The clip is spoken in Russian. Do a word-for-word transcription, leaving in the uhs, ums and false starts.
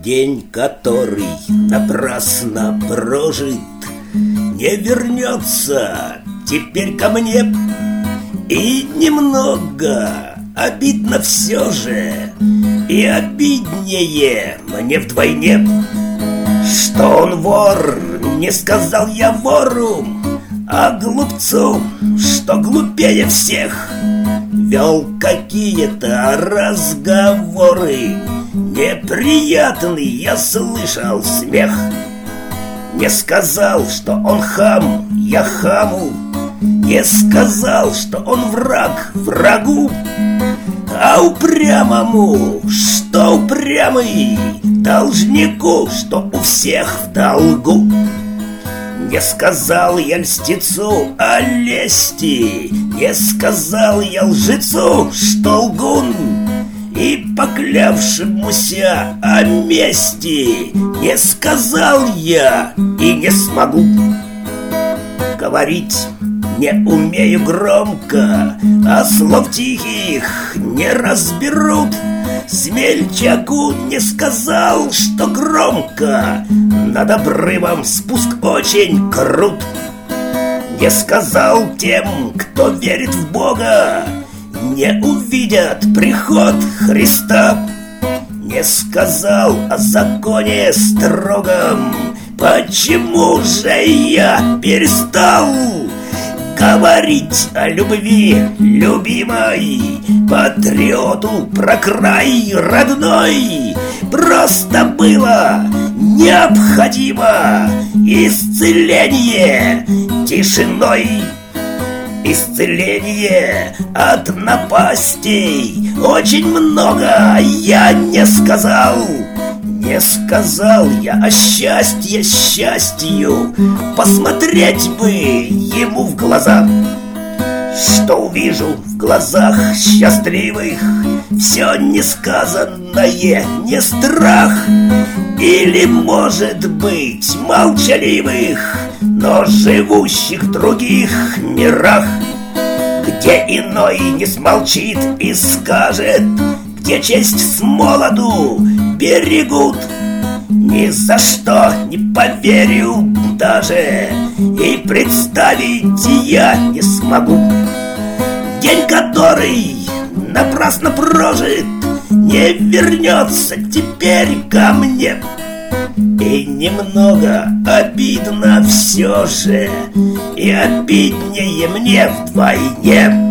День, который напрасно прожит, не вернется теперь ко мне. И немного обидно все же, и обиднее мне вдвойне, что он вор, не сказал я вору, а глупцу, что глупее всех, вел какие-то разговоры. Неприятный я слышал смех. Не сказал, что он хам, я хаму. Не сказал, что он враг врагу. А упрямому, что упрямый, должнику, что у всех в долгу. Не сказал я льстецу о лести, не сказал я лжецу, что лгун. И поклявшемуся о мести не сказал я и не смогу. Говорить не умею громко, а слов тихих не разберут. Смельчаку не сказал, что громко над обрывом спуск очень крут. Не сказал тем, кто верит в Бога, не увидят приход Христа. Не сказал о законе строгом, почему же я перестал говорить о любви любимой, патриоту про край родной? Просто было необходимо исцеление тишиной. Исцеление от напастей очень много я не сказал. Не сказал я о счастье счастью, посмотреть бы ему в глаза. Что увижу в глазах счастливых, все несказанное не страх. Или, может быть, молчаливых, но живущих в других мирах, где иной не смолчит и скажет, где честь с молоду берегут. Ни за что не поверю даже, и представить я не смогу. День, который напрасно прожит, не вернется теперь ко мне. И немного обидно все же, и обиднее мне вдвойне.